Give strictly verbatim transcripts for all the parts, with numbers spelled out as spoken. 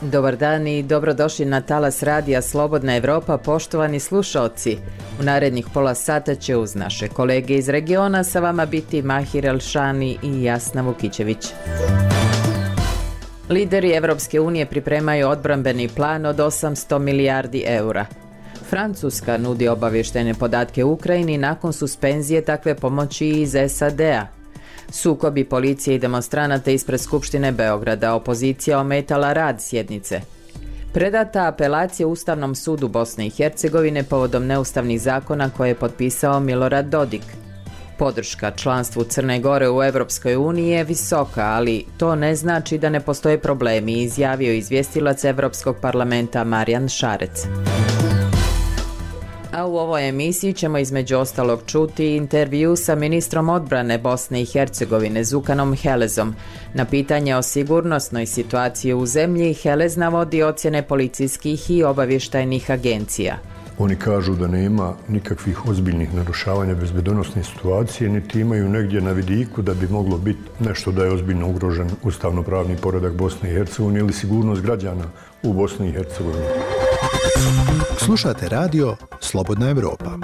Dobar dan i dobrodošli na talas radija Slobodna Evropa, poštovani slušaoci. U narednih pola sata će uz naše kolege iz regiona sa vama biti Mahir Elšani i Jasna Vukićević. Lideri Evropske unije pripremaju odbrambeni plan od osamsto milijardi eura. Francuska nudi obavještajne podatke Ukrajini nakon suspenzije takve pomoći iz S A D-a. Sukobi policije i demonstranata ispred Skupštine Beograda, opozicija ometala rad sjednice. Predata apelacija Ustavnom sudu Bosne i Hercegovine povodom neustavnih zakona koje je potpisao Milorad Dodik. Podrška članstvu Crne Gore u Evropskoj uniji je visoka, ali to ne znači da ne postoje problemi, izjavio izvjestilac Evropskog parlamenta Marijan Šarec. A u ovoj emisiji ćemo između ostalog čuti intervju sa ministrom odbrane Bosne i Hercegovine Zukanom Helezom. Na pitanje o sigurnosnoj situaciji u zemlji Helez navodi ocjene policijskih i obavještajnih agencija. Oni kažu da nema nikakvih ozbiljnih narušavanja bezbednosne situacije, niti imaju negdje na vidiku da bi moglo biti nešto da je ozbiljno ugrožen ustavno-pravni poredak Bosne i Hercegovine ili sigurnost građana u Bosni i Hercegovini. Slušate radio Slobodna Evropa.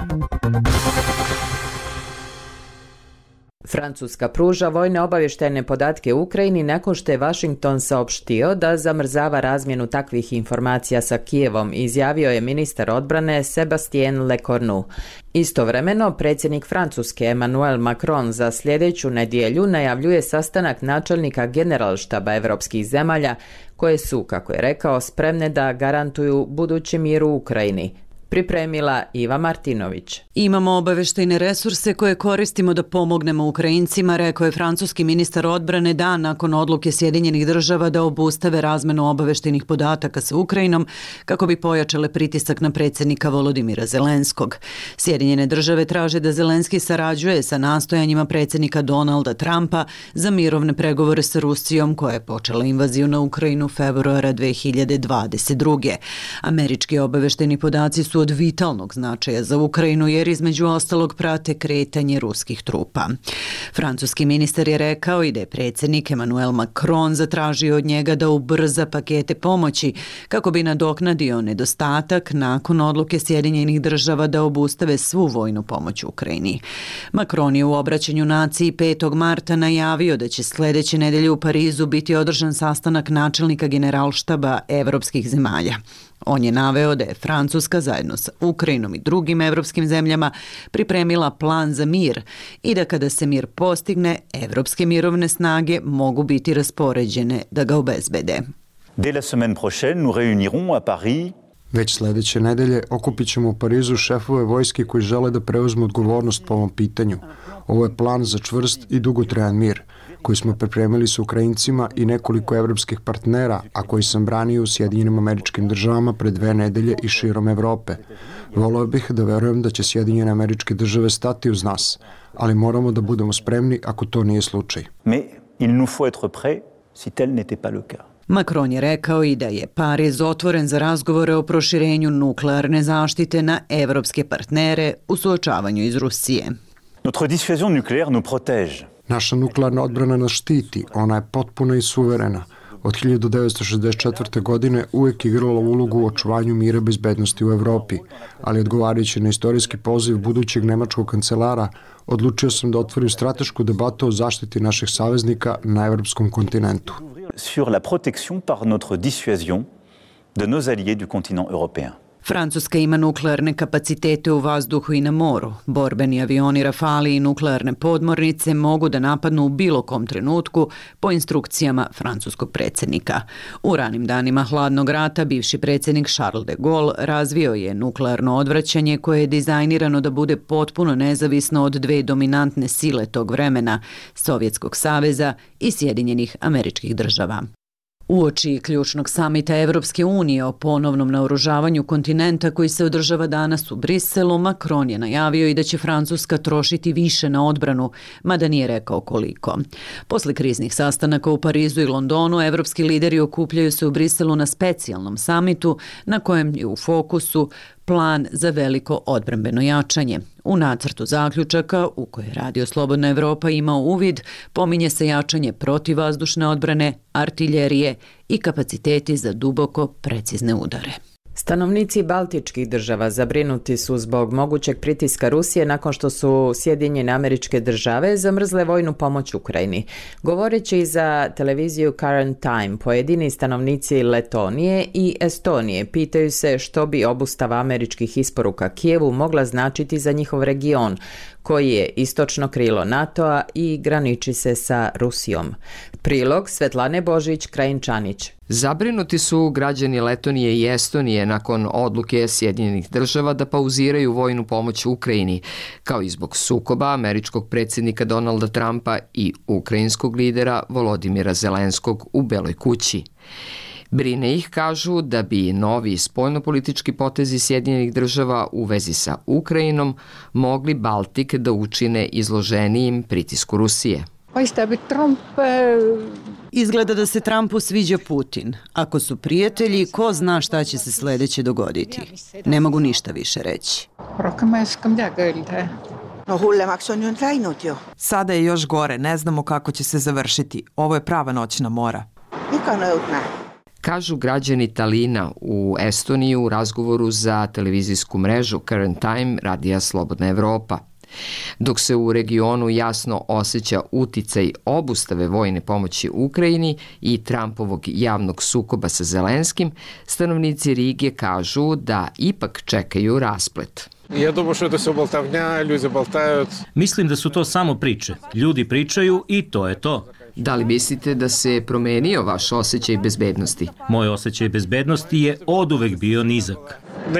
Francuska pruža vojne obavještajne podatke Ukrajini nakon što je Washington saopštio da zamrzava razmjenu takvih informacija sa Kijevom, izjavio je ministar odbrane Sébastien Lecornu. Istovremeno, predsjednik Francuske Emmanuel Macron za sljedeću nedjelju najavljuje sastanak načelnika generalštaba evropskih zemalja koje su, kako je rekao, spremne da garantuju budući mir u Ukrajini. Pripremila Iva Martinović. Imamo obavještajne resurse koje koristimo da pomognemo Ukrajincima, rekao je francuski ministar odbrane dan nakon odluke Sjedinjenih država da obustave razmenu obavještajnih podataka sa Ukrajinom kako bi pojačale pritisak na predsjednika Volodimira Zelenskog. Sjedinjene države traže da Zelenski sarađuje sa nastojanjima predsjednika Donalda Trumpa za mirovne pregovore sa Rusijom koja je počela invaziju na Ukrajinu februara dve hiljade dvadeset druge. Američki obavještajni podaci su od vitalnog značaja za Ukrajinu jer između ostalog prate kretanje ruskih trupa. Francuski ministar je rekao i da je predsjednik Emmanuel Macron zatražio od njega da ubrza pakete pomoći kako bi nadoknadio nedostatak nakon odluke Sjedinjenih država da obustave svu vojnu pomoć Ukrajini. Macron je u obraćanju naciji petog marta najavio da će sljedeće nedelje u Parizu biti održan sastanak načelnika generalštaba evropskih zemalja. On je naveo da je Francuska zajedno sa Ukrajinom i drugim evropskim zemljama pripremila plan za mir i da kada se mir postigne, evropske mirovne snage mogu biti raspoređene da ga obezbede. Dès la semaine prochaine, nous réunirons à Paris. Već sljedeće nedelje okupit ćemo u Parizu šefove vojske koji žele da preuzmu odgovornost po ovom pitanju. Ovo je plan za čvrst i dugotrajan mir koji smo pripremili sa Ukrajincima i nekoliko evropskih partnera, a koji sam branio u Sjedinjenim Američkim Državama pred dve nedelje i širom Evrope. Voleo bih da verujem da će Sjedinjene Američke Države stati uz nas, ali moramo da budemo spremni ako to nije slučaj. Mais il nous faut être prêts si tel n'était pas le cas. Macron je rekao i da je Pariz otvoren za razgovore o proširenju nuklearne zaštite na evropske partnere u suočavanju iz Rusije. Notre dissuasion nucléaire nous protège. Naša nuklearna odbrana nas štiti, ona je potpuna i suverena. Od hiljadu devetsto šezdeset četvrte. godine uvijek igrala ulogu u očuvanju mira i bezbednosti u Evropi, ali odgovarajući na istorijski poziv budućeg nemačkog kancelara, odlučio sam da otvorim stratešku debatu o zaštiti naših saveznika na evropskom kontinentu. Sur la protection par notre dissuasion de nos alliés du continent européen. Francuska ima nuklearne kapacitete u vazduhu i na moru. Borbeni avioni Rafali i nuklearne podmornice mogu da napadnu u bilo kom trenutku po instrukcijama francuskog predsjednika. U ranim danima hladnog rata bivši predsjednik Charles de Gaulle razvio je nuklearno odvraćanje koje je dizajnirano da bude potpuno nezavisno od dve dominantne sile tog vremena, Sovjetskog saveza i Sjedinjenih Američkih Država. Uoči ključnog samita Evropske unije o ponovnom naoružavanju kontinenta koji se održava danas u Briselu, Macron je najavio i da će Francuska trošiti više na odbranu, mada nije rekao koliko. Posle kriznih sastanaka u Parizu i Londonu, evropski lideri okupljaju se u Briselu na specijalnom samitu na kojem je u fokusu plan za veliko odbrambeno jačanje. U nacrtu zaključaka, u koje je Radio Slobodna Evropa imao uvid, pominje se jačanje protivvazdušne odbrane, artiljerije i kapaciteti za duboko precizne udare. Stanovnici baltičkih država zabrinuti su zbog mogućeg pritiska Rusije nakon što su Sjedinjene Američke Države zamrzle vojnu pomoć Ukrajini. Govoreći za televiziju Current Time, pojedini stanovnici Letonije i Estonije pitaju se što bi obustava američkih isporuka Kijevu mogla značiti za njihov region, koji je istočno krilo NATO-a i graniči se sa Rusijom. Prilog Svetlane Božić-Krajinčanić. Zabrinuti su građani Letonije i Estonije nakon odluke Sjedinjenih država da pauziraju vojnu pomoć Ukrajini, kao i zbog sukoba američkog predsjednika Donalda Trumpa i ukrajinskog lidera Volodimira Zelenskog u Beloj kući. Brine ih, kažu, da bi novi spoljnopolitički potezi Sjedinjenih država u vezi sa Ukrajinom mogli Baltik da učine izloženijim pritisku Rusije. Izgleda da se Trumpu sviđa Putin. Ako su prijatelji, ko zna šta će se sledeće dogoditi. Ne mogu ništa više reći. Sada je još gore, ne znamo kako će se završiti. Ovo je prava noćna mora. Kažu građani Talina u Estoniji u razgovoru za televizijsku mrežu Current Time Radija Slobodna Evropa. Dok se u regionu jasno osjeća uticaj obustave vojne pomoći Ukrajini i Trumpovog javnog sukoba sa Zelenskim, stanovnici Rige kažu da ipak čekaju rasplet. Mislim da su to samo priče. Ljudi pričaju i to je to. Da li mislite da se promenio vaš osjećaj bezbednosti? Moj osjećaj bezbednosti je oduvek bio nizak.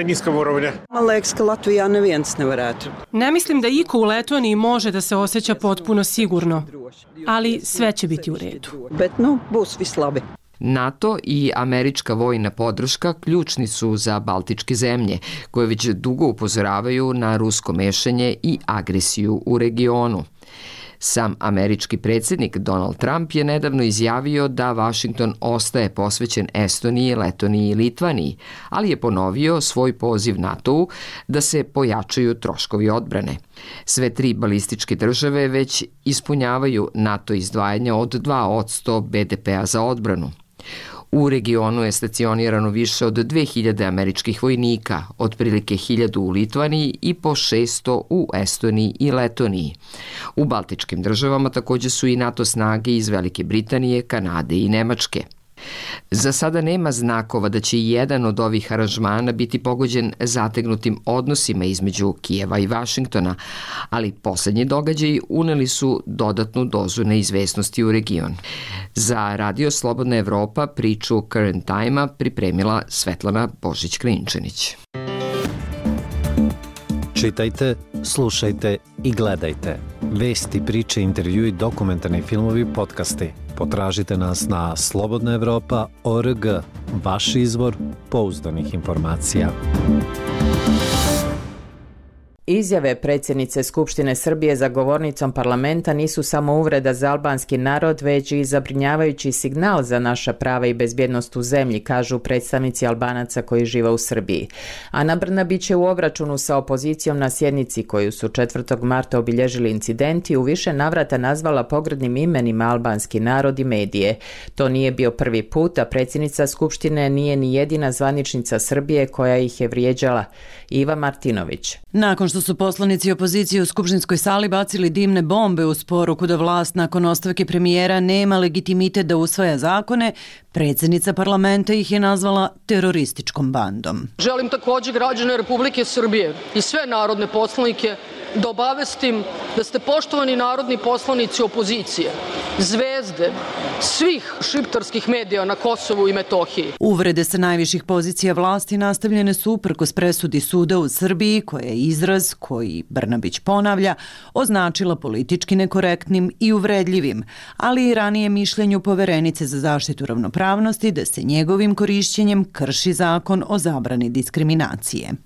Ne mislim da iko u Letoniji može da se osjeća potpuno sigurno, ali sve će biti u redu. NATO i američka vojna podrška ključni su za baltičke zemlje, koje već dugo upozoravaju na rusko mešanje i agresiju u regionu. Sam američki predsjednik Donald Trump je nedavno izjavio da Washington ostaje posvećen Estoniji, Letoniji i Litvaniji, ali je ponovio svoj poziv NATO-u da se pojačaju troškovi odbrane. Sve tri balističke države već ispunjavaju NATO izdvajanja od dva posto be de pea za odbranu. U regionu je stacionirano više od dve hiljade američkih vojnika, otprilike hiljadu u Litvaniji i po šesto u Estoniji i Letoniji. U baltičkim državama također su i NATO snage iz Velike Britanije, Kanade i Nemačke. Za sada nema znakova da će jedan od ovih aranžmana biti pogođen zategnutim odnosima između Kijeva i Vašingtona, ali poslednji događaji uneli su dodatnu dozu neizvesnosti u region. Za Radio Slobodna Evropa priču Current Time-a pripremila Svetlana Božić-Krajinčanić. Čitajte, slušajte i gledajte. Vesti, priče, intervjui, dokumentarni filmovi, podcasti. Potražite nas na slobodna evropa tačka org, vaš izvor pouzdanih informacija. Izjave predsjednice Skupštine Srbije za govornicom parlamenta nisu samo uvreda za albanski narod, već i zabrinjavajući signal za naša prava i bezbjednost u zemlji, kažu predstavnici Albanaca koji žive u Srbiji. Ana Brnabić je u obračunu sa opozicijom na sjednici koju su četvrtog marta obilježili incidenti u više navrata nazvala pogrdnim imenima albanski narod i medije. To nije bio prvi put, a predsjednica Skupštine nije ni jedina zvaničnica Srbije koja ih je vrijeđala. Iva Martinović. Nakon što su poslanici opozicije u skupštinskoj sali bacili dimne bombe uz poruku da vlast nakon ostavke premijera nema legitimitet da usvaja zakone, predsjednica parlamenta ih je nazvala terorističkom bandom. Želim također građane Republike Srbije i sve narodne poslanike da obavestim da ste poštovani narodni poslanici opozicije, zvezde svih šiptarskih medija na Kosovu i Metohiji. Uvrede sa najviših pozicija vlasti nastavljene su uprkos presudi suda u Srbiji, koja je izraz koji Brnabić ponavlja, označila politički nekorektnim i uvredljivim, ali i ranije mišljenju poverenice za zaštitu ravnopravnosti da se njegovim korišćenjem krši zakon o zabrani diskriminacije.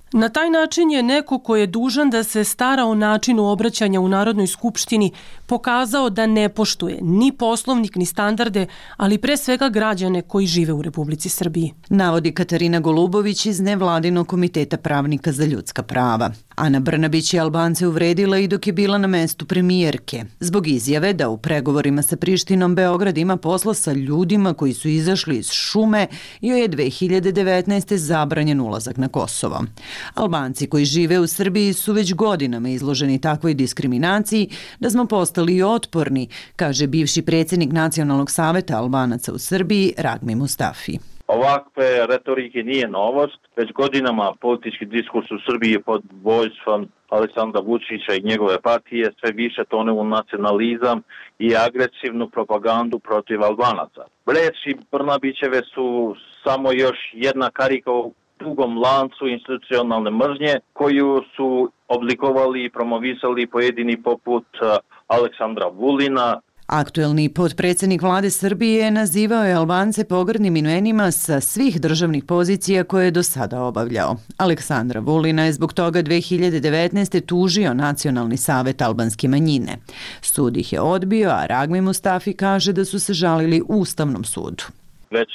Na taj način je neko ko je dužan da se stara o načinu obraćanja u Narodnoj skupštini pokazao da ne poštuje ni poslovnik ni standarde, ali pre svega građane koji žive u Republici Srbiji. Navodi Katarina Golubović iz Nevladinog komiteta pravnika za ljudska prava. Ana Brnabić je Albance uvredila i dok je bila na mestu premijerke, zbog izjave da u pregovorima sa Prištinom Beograd ima posla sa ljudima koji su izašli iz šume i joj je dve hiljade devetnaeste. zabranjen ulazak na Kosovo. Albanci koji žive u Srbiji su već godinama izloženi takvoj diskriminaciji da smo postali otporni, kaže bivši predsjednik Nacionalnog saveta Albanaca u Srbiji Ragmi Mustafi. Ovakve retorike nije novost, već godinama politički diskurs u Srbiji pod vojstvom Aleksandra Vučića i njegove partije sve više tone u nacionalizam i agresivnu propagandu protiv Albanaca. Reči Brnabićeve su samo još jedna karika u dugom lancu institucionalne mržnje koju su oblikovali i promovisali pojedini poput Aleksandra Vulina. Aktuelni potpredsjednik vlade Srbije nazivao je Albance pogrdnim imenima sa svih državnih pozicija koje je do sada obavljao. Aleksandra Vulina je zbog toga dve hiljade devetnaeste. tužio Nacionalni savet albanske manjine. Sud ih je odbio, a Ragmi Mustafi kaže da su se žalili Ustavnom sudu. Već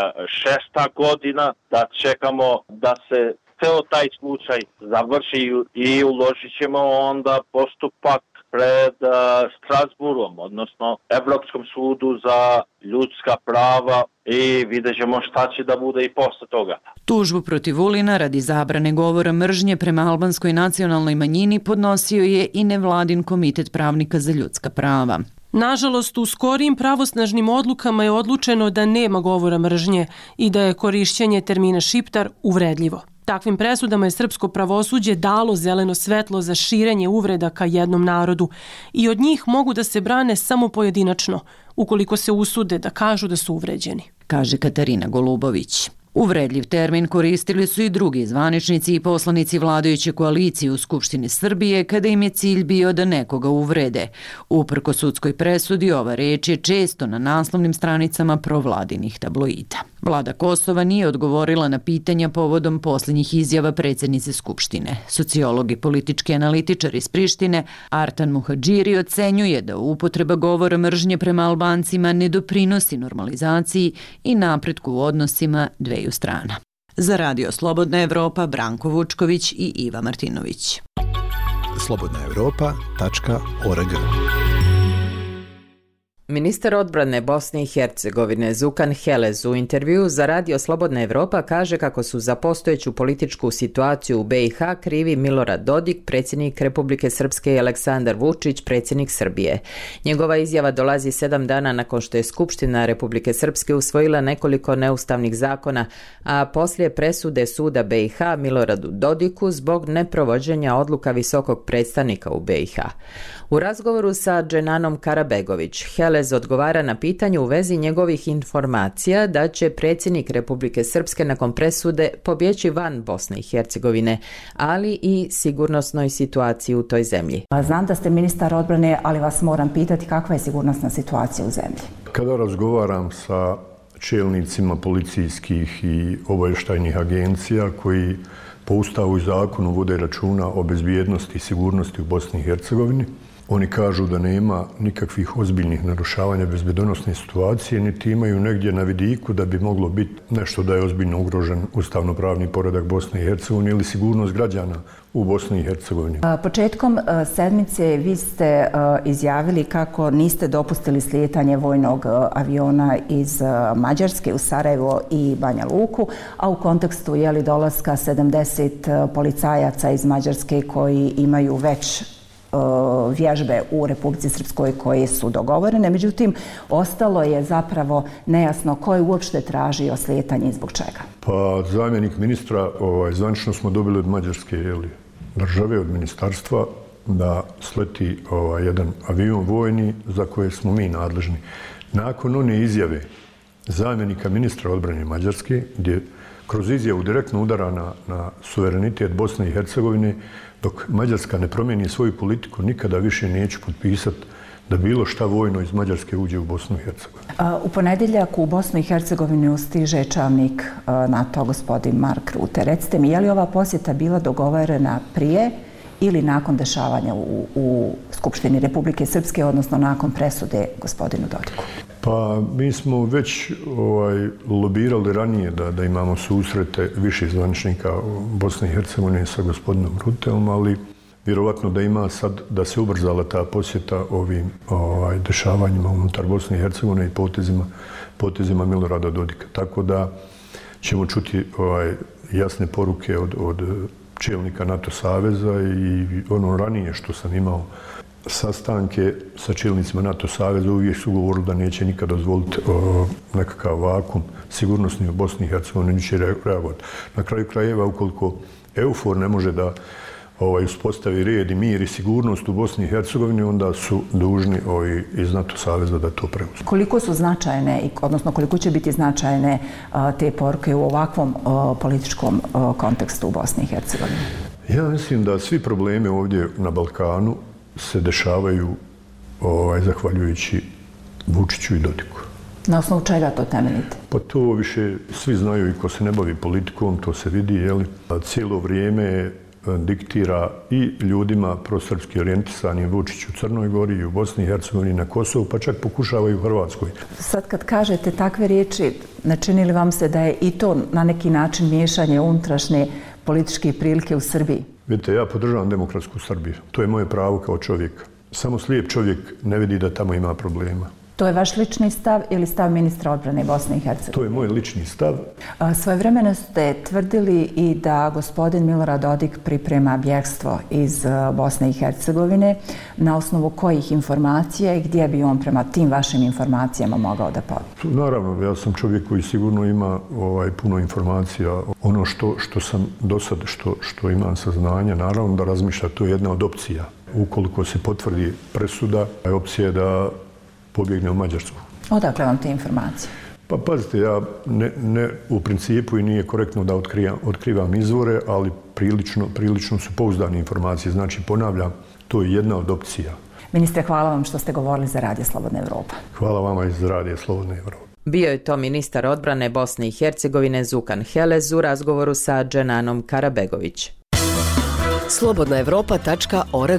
šesta godina da čekamo da se ceo taj slučaj završi i uložit ćemo onda postupak pred uh, Strasburom, odnosno Evropskom sudu za ljudska prava i vidjet ćemo šta će da bude i posle toga. Tužbu protiv Vulina radi zabrane govora mržnje prema albanskoj nacionalnoj manjini podnosio je i Nevladin komitet pravnika za ljudska prava. Nažalost, u skorijim pravosnažnim odlukama je odlučeno da nema govora mržnje i da je korišćenje termina šiptar uvredljivo. Takvim presudama je srpsko pravosuđe dalo zeleno svetlo za širenje uvreda ka jednom narodu i od njih mogu da se brane samo pojedinačno, ukoliko se usude da kažu da su uvređeni, kaže Katarina Golubović. Uvredljiv termin koristili su i drugi zvaničnici i poslanici vladajuće koalicije u Skupštini Srbije kada im je cilj bio da nekoga uvrede. Uprko sudskoj presudi, ova reč je često na naslovnim stranicama provladinih tabloida. Vlada Kosova nije odgovorila na pitanja povodom posljednjih izjava predsjednice Skupštine. Sociolog i politički analitičar iz Prištine Artan Muhadžiri ocenjuje da upotreba govora mržnje prema Albancima ne doprinosi normalizaciji i napretku u odnosima dveju strana. Za Radio Slobodna Evropa, Branko Vučković i Iva Martinović. slobodna evropa tačka org. Ministar odbrane Bosne i Hercegovine Zukan Helez u intervjuu za Radio Slobodna Evropa kaže kako su za postojeću političku situaciju u B i H krivi Milorad Dodik, predsjednik Republike Srpske, i Aleksandar Vučić, predsjednik Srbije. Njegova izjava dolazi sedam dana nakon što je Skupština Republike Srpske usvojila nekoliko neustavnih zakona, a poslije presude suda B i H Miloradu Dodiku zbog neprovođenja odluka visokog predstavnika u B i H. U razgovoru sa Dženanom Karabegović, Helez odgovara na pitanje u vezi njegovih informacija da će predsjednik Republike Srpske nakon presude pobjeći van Bosne i Hercegovine, ali i sigurnosnoj situaciji u toj zemlji. Znam da ste ministar odbrane, ali vas moram pitati kakva je sigurnosna situacija u zemlji. Kada razgovaram sa čelnicima policijskih i obavještajnih agencija koji po Ustavu i zakonu vode računa o bezbjednosti i sigurnosti u Bosni i Hercegovini, oni kažu da nema nikakvih ozbiljnih narušavanja bezbjednosne situacije, niti imaju negdje na vidiku da bi moglo biti nešto da je ozbiljno ugrožen ustavno-pravni poredak Bosne i Hercegovine ili sigurnost građana u Bosni i Hercegovini. Početkom sedmice vi ste izjavili kako niste dopustili slijetanje vojnog aviona iz Mađarske u Sarajevo i Banja Luku, a u kontekstu je li dolaska sedamdeset policajaca iz Mađarske koji imaju već vježbe u Republici Srpskoj koje su dogovorene. Međutim, ostalo je zapravo nejasno ko je uopšte tražio slijetanje i zbog čega. Pa zamjenik ministra, ovaj, zvanično smo dobili od Mađarske jeli, države, od ministarstva, da sleti ovaj, jedan avion vojni za koje smo mi nadležni. Nakon one izjave zamjenika ministra odbrane Mađarske, gdje kroz izjavu direktno udara na, na suverenitet Bosne i Hercegovine, dok Mađarska ne promijeni svoju politiku, nikada više neće potpisati da bilo šta vojno iz Mađarske uđe u Bosnu i Hercegovinu. U ponedjeljak u Bosnu i Hercegovinu stiže čelnik NATO, gospodin Mark Rutte. Recite mi, je li ova posjeta bila dogovorena prije ili nakon dešavanja u, u Skupštini Republike Srpske, odnosno nakon presude gospodinu Dodiku? Pa mi smo već ovaj, lobirali ranije da, da imamo susrete više zvaničnika Bosne i Hercegovine sa gospodinom Rutteom, ali vjerovatno da ima sad, da se ubrzala ta posjeta ovim ovaj, dešavanjima unutar Bosne i Hercegovine i potezima, potezima Milorada Dodika. Tako da ćemo čuti ovaj, jasne poruke od, od čelnika NATO saveza i ono ranije što sam imao sastanke sa čelnicima NATO saveza, uvijek su govorili da neće nikad dozvoliti o, nekakav vakum sigurnosni u Bosni i Hercegovini, neće reagovati. Na kraju krajeva, ukoliko EUFOR ne može da ovaj, uspostavi red i mir i sigurnost u Bosni i Hercegovini, onda su dužni ovaj, iz NATO saveza da to preuzme. Koliko su značajne, odnosno koliko će biti značajne a, te poruke u ovakvom a, političkom a, kontekstu u Bosni i Hercegovini? Ja mislim da svi problemi ovdje na Balkanu se dešavaju ovaj, zahvaljujući Vučiću i Dodiku. Na osnovu čega to temeljite? Pa to više svi znaju i ko se ne bavi politikom, to se vidi, jeli? Cijelo vrijeme diktira i ljudima prosrpski orijentisanim Vučić u Crnoj Gori i u Bosni i Hercegovini, na Kosovu, pa čak pokušavaju u Hrvatskoj. Sad kad kažete takve riječi, ne čini li vam se da je i to na neki način miješanje unutrašnje političke prilike u Srbiji? Vidite, ja podržavam demokratsku Srbiju. To je moje pravo kao čovjeka. Samo slijep čovjek ne vidi da tamo ima problema. To je vaš lični stav ili stav ministra odbrane Bosne i Hercegovine? To je moj lični stav. Svojevremeno ste tvrdili i da gospodin Milorad Dodik priprema bjegstvo iz Bosne i Hercegovine. Na osnovu kojih informacija i gdje bi on prema tim vašim informacijama mogao da pobjegne? Naravno, ja sam čovjek koji sigurno ima ovaj, puno informacija. Ono što, što sam do sad, što, što imam saznanja, naravno da razmišlja, to je jedna od opcija. Ukoliko se potvrdi presuda, opcija je da pobjegne u Mađarsku. Odakle vam te informacije? Pa pazite, ja ne, ne u principu i nije korektno da otkrivam, otkrivam izvore, ali prilično, prilično su pouzdane informacije. Znači, ponavljam, to je jedna od opcija. Ministre, hvala vam što ste govorili za Radio Slobodna Evropa. Hvala vama iz Radio Slobodna Evropa. Bio je to ministar odbrane Bosne i Hercegovine Zukan Helez u razgovoru sa Dženanom Karabegović. slobodna evropa tačka org.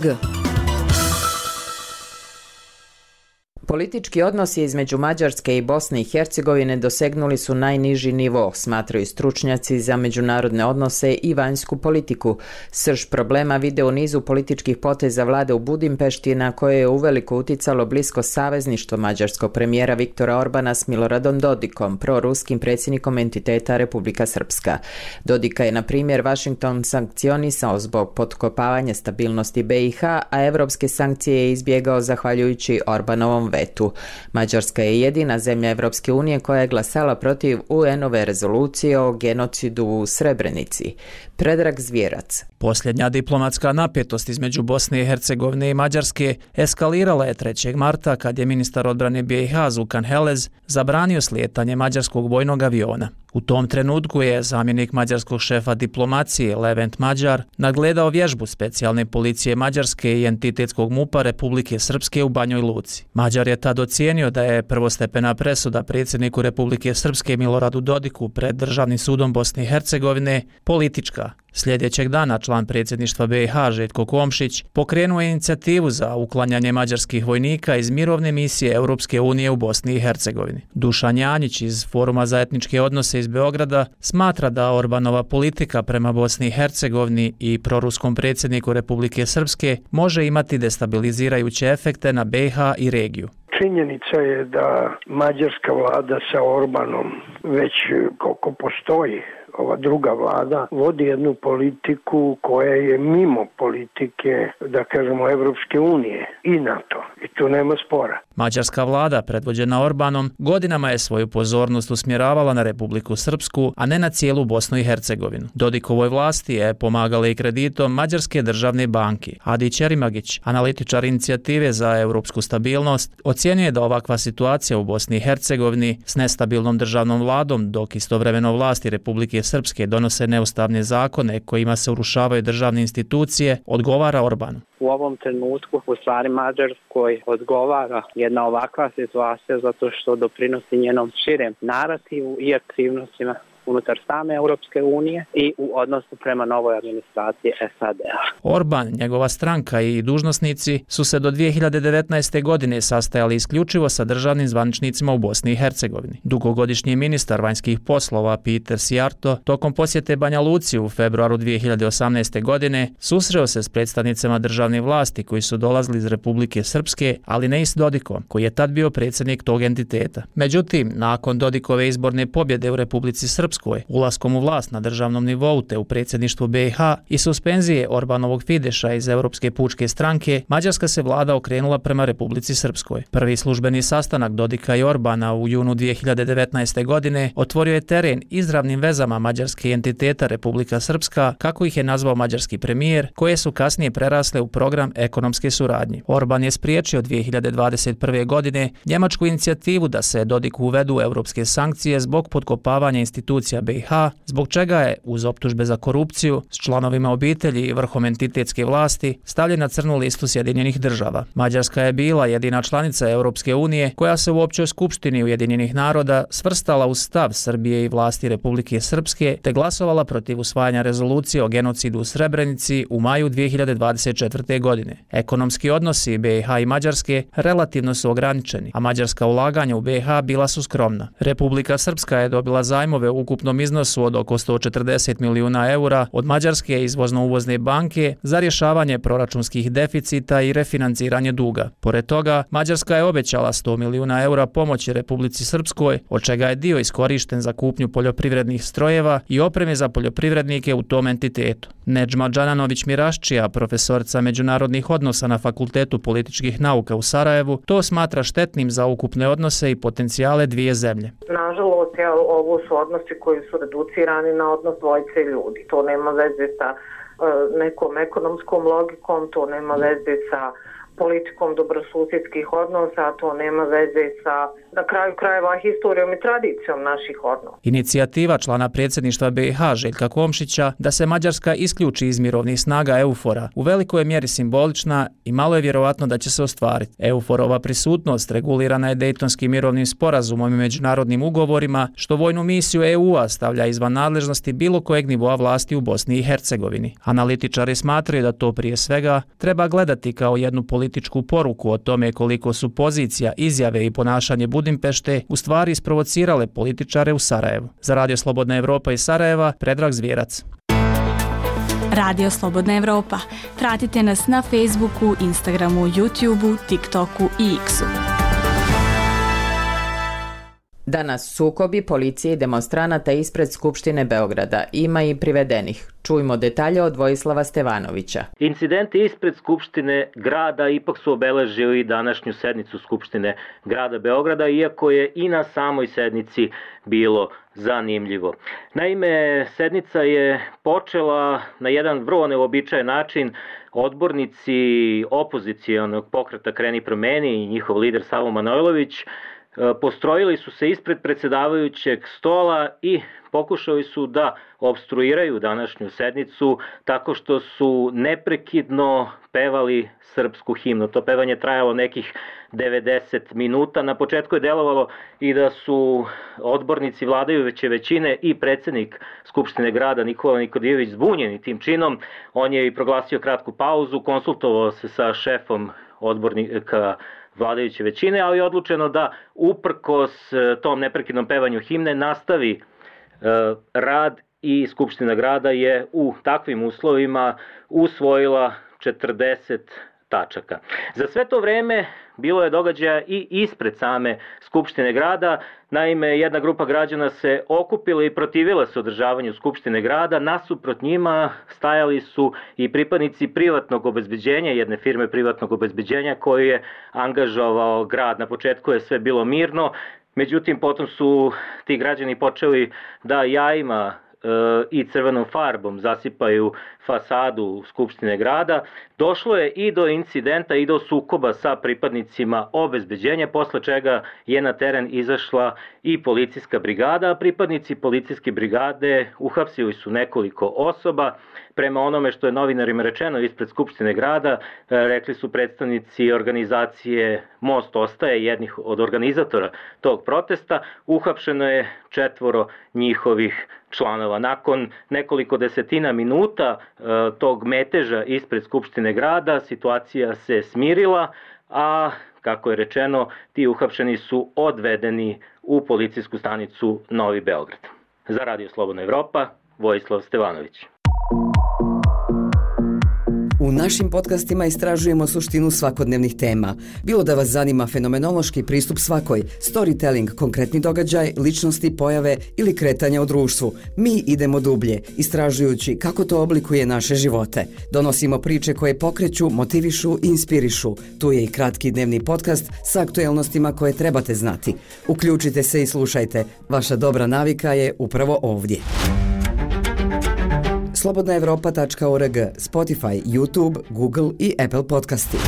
Politički odnosi između Mađarske i Bosne i Hercegovine dosegnuli su najniži nivo, smatraju stručnjaci za međunarodne odnose i vanjsku politiku. Srž problema vide u nizu političkih poteza vlade u Budimpešti, na koje je uveliko uticalo blisko savezništvo mađarskog premijera Viktora Orbana s Miloradom Dodikom, proruskim predsjednikom entiteta Republika Srpska. Dodika je, na primjer, Washington sankcionisao zbog potkopavanja stabilnosti B i H, a evropske sankcije je izbjegao zahvaljujući Orbanovom vetu. Mađarska je jedina zemlja Evropske unije koja je glasala protiv U N-ove rezolucije o genocidu u Srebrenici. Predrag Zvjerac. Posljednja diplomatska napetost između Bosne i Hercegovine i Mađarske eskalirala je trećeg marta kad je ministar odbrane B i H Zukan Helez zabranio slijetanje mađarskog vojnog aviona. U tom trenutku je zamjenik mađarskog šefa diplomacije Levent Mađar nadgledao vježbu specijalne policije Mađarske i entitetskog MUP-a Republike Srpske u Banjoj Luci. Mađar je tad ocijenio da je prvostepena presuda predsjedniku Republike Srpske Miloradu Dodiku pred Državnim sudom Bosne i Hercegovine politička. Sljedećeg dana član predsjedništva B i H Željko Komšić pokrenuo je inicijativu za uklanjanje mađarskih vojnika iz mirovne misije Europske unije u Bosni i Hercegovini. Dušan Janjić iz Foruma za etničke odnose iz Beograda smatra da Orbanova politika prema Bosni i Hercegovini i proruskom predsjedniku Republike Srpske može imati destabilizirajuće efekte na B i H i regiju. Činjenica je da mađarska vlada sa Orbanom već koliko postoji ova druga vlada vodi jednu politiku koja je mimo politike, da kažemo, Evropske unije i NATO. I tu nema spora. Mađarska vlada, predvođena Orbanom, godinama je svoju pozornost usmjeravala na Republiku Srpsku, a ne na cijelu Bosnu i Hercegovinu. Dodikovoj vlasti je pomagala i kreditom Mađarske državne banke. Adi Čerimagić, analitičar inicijative za europsku stabilnost, ocjenjuje da ovakva situacija u Bosni i Hercegovini s nestabilnom državnom vladom, dok istovremeno vlasti Republike Srpske donose neustavne zakone kojima se urušavaju državne institucije, odgovara Orbanu. U ovom trenutku u stvari Mađarskoj odgovara jedna ovakva situacija zato što doprinosi njenom širem narativu i aktivnostima unutar same Europske unije i u odnosu prema novoj administraciji S A D-a. Orban, njegova stranka i dužnosnici su se do dvije hiljade devetnaeste. godine sastajali isključivo sa državnim zvaničnicima u Bosni i Hercegovini. Dugogodišnji ministar vanjskih poslova Peter Sijarto tokom posjete Banja Luci u februaru dvije hiljade osamnaeste. godine susreo se s predstavnicama državne vlasti koji su dolazili iz Republike Srpske, ali ne i s Dodikom, koji je tad bio predsjednik tog entiteta. Međutim, nakon Dodikove izborne pobjede u Republici Srpskoj, ulaskom u vlast na državnom nivou te u predsjedništvu B i H i suspenzije Orbanovog Fideša iz Europske pučke stranke, mađarska se vlada okrenula prema Republici Srpskoj. Prvi službeni sastanak Dodika i Orbana u junu dvije hiljade devetnaeste. godine otvorio je teren izravnim vezama mađarske entiteta Republika Srpska, kako ih je nazvao mađarski premijer, koje su kasnije prerasle u program ekonomske suradnje. Orban je spriječio dvije hiljade dvadeset prve. godine njemačku inicijativu da se Dodiku uvedu europske sankcije zbog potkopavanja institucija B i H, zbog čega je, uz optužbe za korupciju, s članovima obitelji i vrhom entitetske vlasti, stavljen na crnu listu Sjedinjenih država. Mađarska je bila jedina članica Europske unije koja se u općoj skupštini Ujedinjenih naroda svrstala u stav Srbije i vlasti Republike Srpske te glasovala protiv usvajanja rezolucije o genocidu u Srebrenici u maju dvije hiljade dvadeset četvrte. godine. Ekonomski odnosi B i H i Mađarske relativno su ograničeni, a mađarska ulaganja u B i H bila su skromna. Republika Srpska je dobila zajmove u ukupnom iznosu od oko sto četrdeset milijuna eura od Mađarske izvozno-uvozne banke za rješavanje proračunskih deficita i refinanciranje duga. Pored toga, Mađarska je obećala sto milijuna eura pomoći Republici Srpskoj, od čega je dio iskorišten za kupnju poljoprivrednih strojeva i opreme za poljoprivrednike u tom entitetu. Nedžma Đananović-Miraščija, profesorca međunarodnih odnosa na Fakultetu političkih nauka u Sarajevu, to smatra štetnim za ukupne odnose i potencijale dvije zemlje. Nažalost, ovo su odnosi koji su reducirani na odnos dvojice ljudi. To nema veze sa uh, nekom ekonomskom logikom, to nema veze sa politikom dobrosusjedskih odnosa, a to nema veze sa, na kraju krajeva, historijom i tradicijom naših odnosa. Inicijativa člana predsjedništva B i H Željka Komšića da se Mađarska isključi iz mirovnih snaga EUFOR-a u velikoj je mjeri simbolična i malo je vjerovatno da će se ostvariti. EUFOR-ova prisutnost regulirana je Dejtonskim mirovnim sporazumom i međunarodnim ugovorima, što vojnu misiju E U-a stavlja izvan nadležnosti bilo kojeg nivoa vlasti u Bosni i Hercegovini. Analitičari smatraju da to prije svega treba gledati kao jednu političku političku poruku o tome koliko su pozicija, izjave i ponašanje Budimpešte u stvari isprovocirale političare u Sarajevu. Za Radio Slobodna Evropa iz Sarajeva, Predrag Zvijerac. Radio Slobodna Evropa. Pratite nas na Facebooku, Instagramu, YouTubeu, TikToku i X-u. Danas sukobi policije i demonstranata ispred Skupštine Beograda. Ima i privedenih. Čujmo detalje od Vojislava Stevanovića. Incidenti ispred Skupštine grada ipak su obeležili današnju sednicu Skupštine grada Beograda, iako je i na samoj sednici bilo zanimljivo. Naime, sednica je počela na jedan vrlo neobičajen način. Odbornici opozicijonog pokreta Kreni promeni i njihov lider Savo Manojlović postrojili su se ispred predsjedavajućeg stola i pokušali su da opstruiraju današnju sednicu tako što su neprekidno pevali srpsku himnu. To pevanje trajalo nekih devedeset minuta. Na početku je delovalo i da su odbornici vladajuće većine i predsjednik Skupštine grada Nikola Nikodijević zbunjeni tim činom. On je i proglasio kratku pauzu, konsultovao se sa šefom odbornika vladajuće većine, ali je odlučeno da uprkos tom neprekidnom pevanju himne nastavi e, rad i Skupština grada je u takvim uslovima usvojila četrdeset tačaka. Za sve to vreme bilo je događaja i ispred same Skupštine grada. Naime, jedna grupa građana se okupila i protivila se održavanju Skupštine grada. Nasuprot njima stajali su i pripadnici privatnog obezbeđenja, jedne firme privatnog obezbeđenja koju je angažovao grad. Na početku je sve bilo mirno, međutim potom su ti građani počeli da jajima i crvenom farbom zasipaju fasadu Skupštine grada, došlo je i do incidenta i do sukoba sa pripadnicima obezbeđenja, posle čega je na teren izašla i policijska brigada, a pripadnici policijske brigade uhapsili su nekoliko osoba. Prema onome što je novinarima rečeno ispred Skupštine grada, rekli su predstavnici organizacije Most ostaje, jednih od organizatora tog protesta, uhapšeno je četvoro njihovih članova. Nakon nekoliko desetina minuta e, tog meteža ispred Skupštine grada situacija se smirila, a kako je rečeno, ti uhapšeni su odvedeni u policijsku stanicu Novi Beograd. Za Radio Slobodna Evropa, Vojislav Stevanović. U našim podcastima istražujemo suštinu svakodnevnih tema. Bilo da vas zanima fenomenološki pristup svakoj, storytelling, konkretni događaj, ličnosti, pojave ili kretanja u društvu, mi idemo dublje, istražujući kako to oblikuje naše živote. Donosimo priče koje pokreću, motivišu i inspirišu. Tu je i kratki dnevni podcast sa aktuelnostima koje trebate znati. Uključite se i slušajte. Vaša dobra navika je upravo ovdje. slobodna evropa tačka org, Spotify, YouTube, Google i Apple podcasti.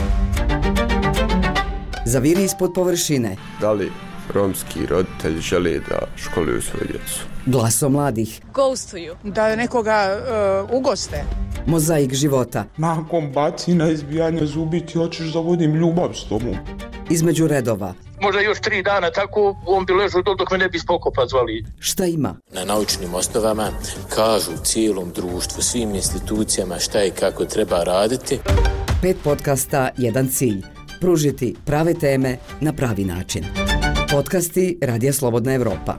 Zaviri ispod površine. Da li romski roditelji žele da školuju svoju djecu? Glaso mladih. Ghostuju. Da nekoga uh, ugoste. Mozaik života. Nakon bacina, izbijanja zubi ti hoćeš da vodim ljubav s tobom. Između redova. Možda još tri dana tako on bi ležao dok me ne bi spokopa zvali. Šta ima? Na naučnim osnovama kažu cijelom društvu, svim institucijama šta i kako treba raditi. Pet podcasta, jedan cilj. Pružiti prave teme na pravi način. Podcasti Radija Slobodna Evropa.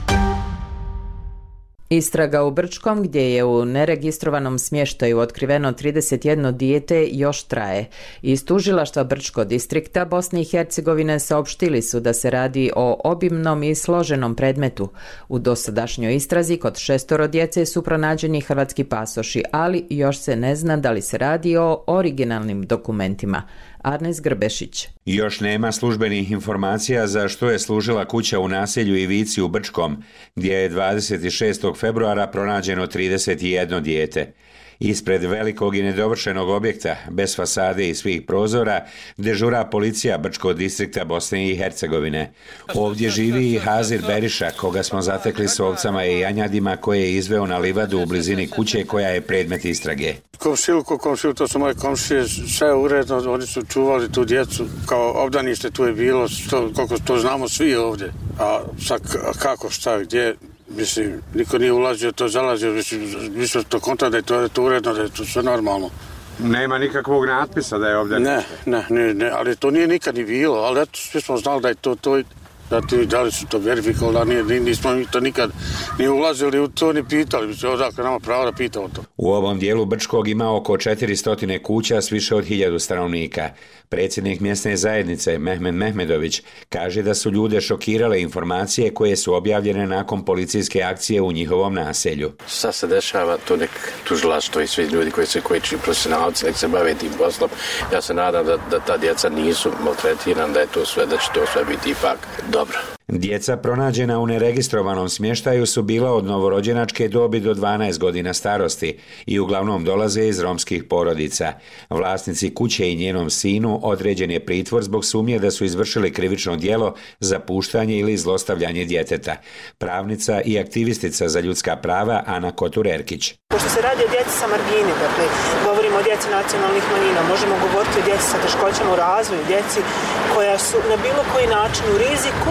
Istraga u Brčkom, gdje je u neregistrovanom smještaju otkriveno trideset jedno dijete, još traje. Iz tužilaštva Brčko distrikta Bosne i Hercegovine saopštili su da se radi o obimnom i složenom predmetu. U dosadašnjoj istrazi kod šestoro djece su pronađeni hrvatski pasoši, ali još se ne zna da li se radi o originalnim dokumentima. Arnes Grbešić. Još nema službenih informacija za što je služila kuća u naselju Ivici u Brčkom, gdje je dvadeset šestog februara pronađeno trideset jedno dijete. Ispred velikog i nedovršenog objekta, bez fasade i svih prozora, dežura policija Brčkog distrikta Bosne i Hercegovine. Ovdje živi i Hazir Beriša, koga smo zatekli s ovcama i janjadima koje je izveo na livadu u blizini kuće koja je predmet istrage. Komšiluko, komšilu, to su moje komšije, sve je uredno, oni su čuvali tu djecu, kao obdanište tu je bilo, što, koliko to znamo svi ovdje. A sad kako, šta, gdje... Mislim, niko nije ulazio, to zalazio, mislim, to kontra da je to, to uredno, da je to sve normalno. Nema nikakvog natpisa da je ovdje... Ne, ne, ne, ne, ali to nije nikad ni bilo, ali eto, svi smo znali da je to, to da, ti, da li su to verifikovali, da nije, nismo mi to nikad ni ulazili u to ni pitali, mislim, odakle nama pravo da pitamo to. U ovom dijelu Brčkog ima oko četiristo kuća s više od hiljadu stanovnika. Predsjednik mjesne zajednice Mehmed Mehmedović kaže da su ljude šokirale informacije koje su objavljene nakon policijske akcije u njihovom naselju. Šta se dešava, to nek tužilaštvo i svi ljudi koji su koji čiji profesionalci nek se bave tim poslom. Ja se nadam da, da ta djeca nisu maltretirana, da je to sve, da će to sve biti ipak dobro. Djeca pronađena u neregistrovanom smještaju su bila od novorođenačke dobi do dvanaest godina starosti i uglavnom dolaze iz romskih porodica. Vlasnici kuće i njenom sinu određen je pritvor zbog sumnje da su izvršili krivično djelo za puštanje ili zlostavljanje djeteta. Pravnica i aktivistica za ljudska prava Ana Kotur-Erkić. Pošto se radi o djeci sa margine, dakle, govorimo o djeci nacionalnih manjina, možemo govoriti o djeci sa teškoćama u razvoju, djeci koja su na bilo koji način u riziku,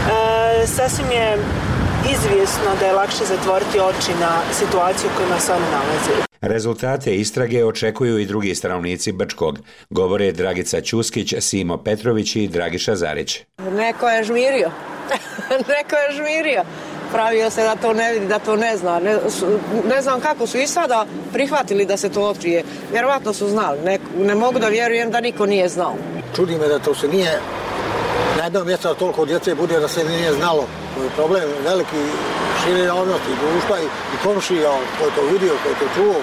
e, sasvim je izvjesno da je lakše zatvoriti oči na situaciju u kojima se oni nalaze. Rezultate istrage očekuju i drugi stanovnici Brčkog, govore Dragica Ćuskić, Simo Petrović i Dragiša Zarić. Neko je žmirio, neko je žmirio. Pravio se da to ne vidi, da to ne zna. Ne, ne znam kako su i sada prihvatili da se to otkrije. Vjerovatno su znali. Ne, ne mogu da vjerujem da niko nije znao. Čudi me da to se nije na jednom mjestu toliko djece bude da se nije znalo. To je problem veliki šire javnosti, društva i, i komšija ko je to vidio, ko je to čuo.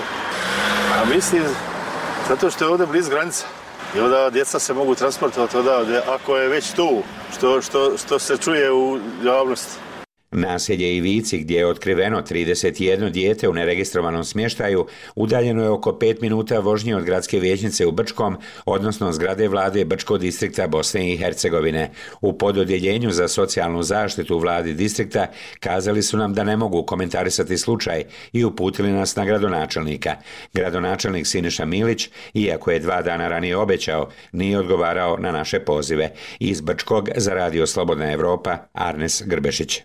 A mislim, zato što je ovdje bliz granica. I onda djeca se mogu transportovati odavde ako je već tu, što, što, što se čuje u javnosti. Naselje Ivici, gdje je otkriveno trideset jedno dijete u neregistrovanom smještaju, udaljeno je oko pet minuta vožnje od gradske vijećnice u Brčkom, odnosno zgrade vlade Brčkog distrikta Bosne i Hercegovine. U pododjeljenju za socijalnu zaštitu vladi distrikta kazali su nam da ne mogu komentarisati slučaj i uputili nas na gradonačelnika. Gradonačelnik Siniša Milić, iako je dva dana ranije obećao, nije odgovarao na naše pozive. Iz Brčkog za Radio Slobodna Evropa, Arnes Grbešić.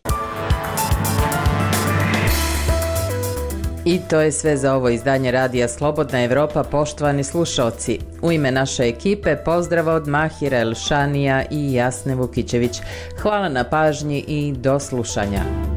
I to je sve za ovo izdanje Radija Slobodna Evropa, poštovani slušalci. U ime naše ekipe pozdrav od Mahira Elšanija i Jasne Vukićević. Hvala na pažnji i do slušanja.